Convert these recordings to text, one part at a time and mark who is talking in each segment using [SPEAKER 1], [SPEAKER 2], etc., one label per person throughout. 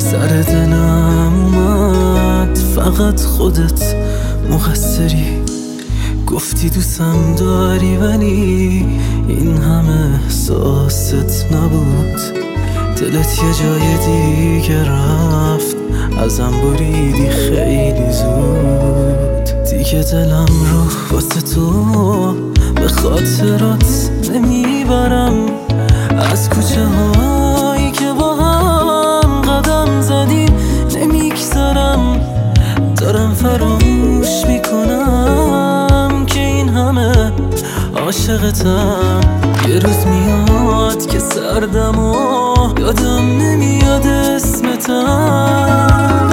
[SPEAKER 1] سر دلم اومد فقط خودت مقصری. گفتی دوستم داری ولی این همه احساست نبود. دلت یه جای دیگه رفت، ازم بریدی خیلی زود. دیگه دلم رو واسه تو به خاطرات نمیبرم. از کوچه هایی که با هم قدم زدیم نمیگذرم. دارم فراموش میکنم که این همه عاشقتم. یه روز میاد که سردم و یادم نمیاد اسمتم.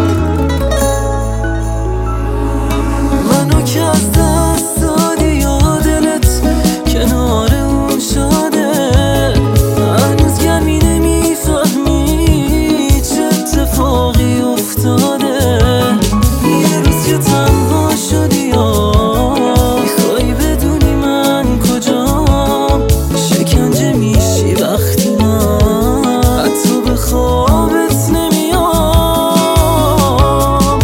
[SPEAKER 1] منو که از دست دادی یا دلت کنار اون شده. هنوز گرمی نمیفهمی چه اتفاقی افتاده. یه روز که تنها شدی یا میخوای بدونی من کجام. شکنجه میشی وقتی من حتی به خوابت نمیام.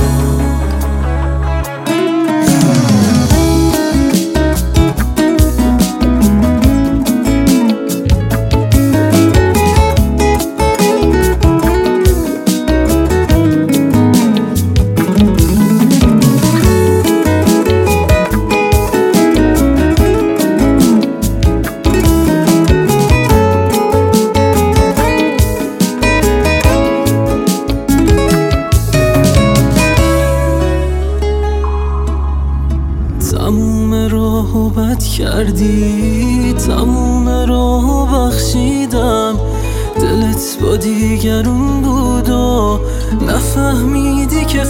[SPEAKER 1] تموم راهو بد کردی، تموم راهو بخشیدم. دلت با دیگرون بود و نفهمیدی که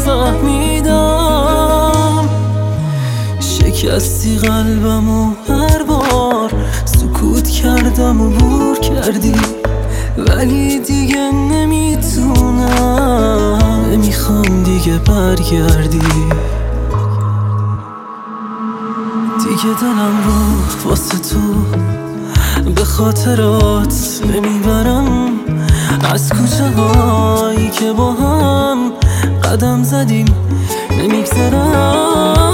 [SPEAKER 1] فهمیدم. شکستی قلبم و هر بار سکوت کردم و بور کردی. ولی دیگه نمیتونم، نمیخوام دیگه برگردی. دیگه دلم رو واسه تو به خاطرات نمیبرم. از کوچه هایی که با هم قدم زدیم نمیگذرم.